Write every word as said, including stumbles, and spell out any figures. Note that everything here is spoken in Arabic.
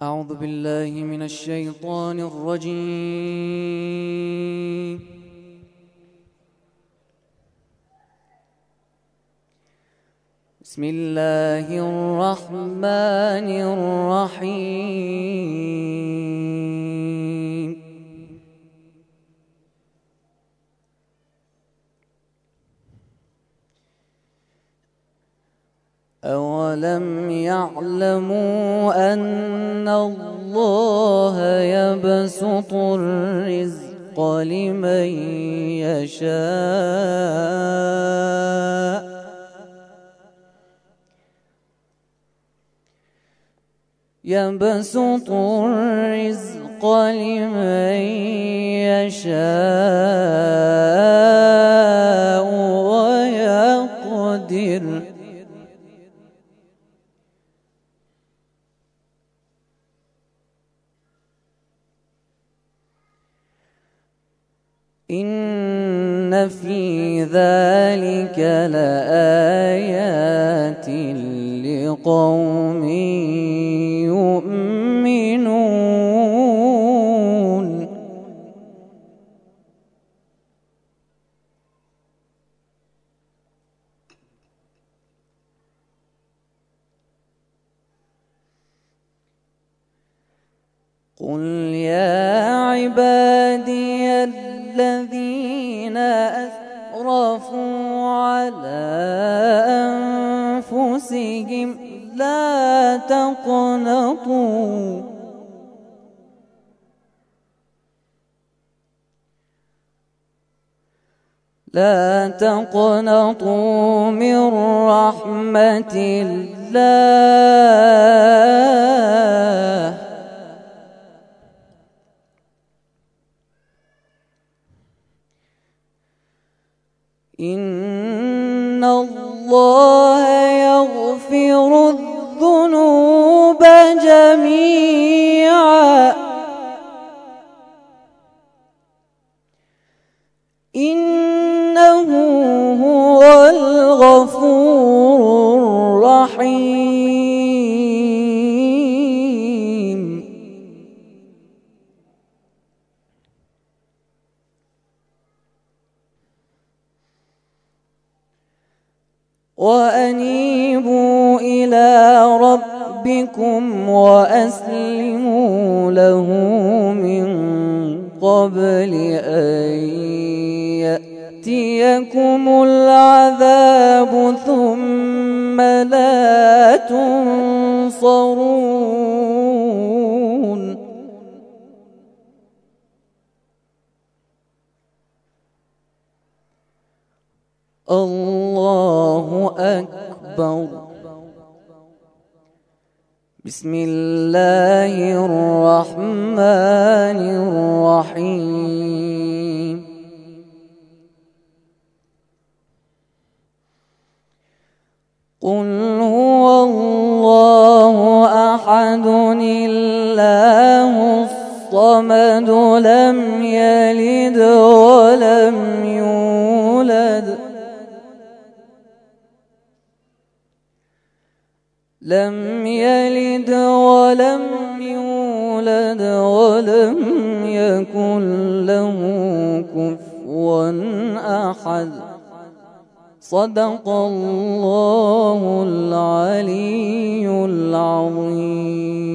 أعوذ بالله من الشيطان الرجيم. بسم الله الرحمن الرحيم. أولم يعلموا أن الله يبسط الرزق لمن يشاء يبسط الرزق لمن يشاء ويقدر إن في ذلك لآيات لقوم يؤمنون. قل يا عبادي الذين أسرفوا على أنفسهم لا تقنطوا لا تقنطوا من رحمة الله إن الله يغفر الذنوب جميعا إنه هو الغفور الرحيم. وأنيبوا إلى ربكم وأسلموا له من قبل أن يأتيكم العذاب ثم لا تنصرون. الله أكبر. بسم الله الرحمن الرحيم. قل هو الله أحد الله الصمد لم يلد ولم يولد لم يلد ولم يولد ولم يكن له كفوا أحد. صدق الله العلي العظيم.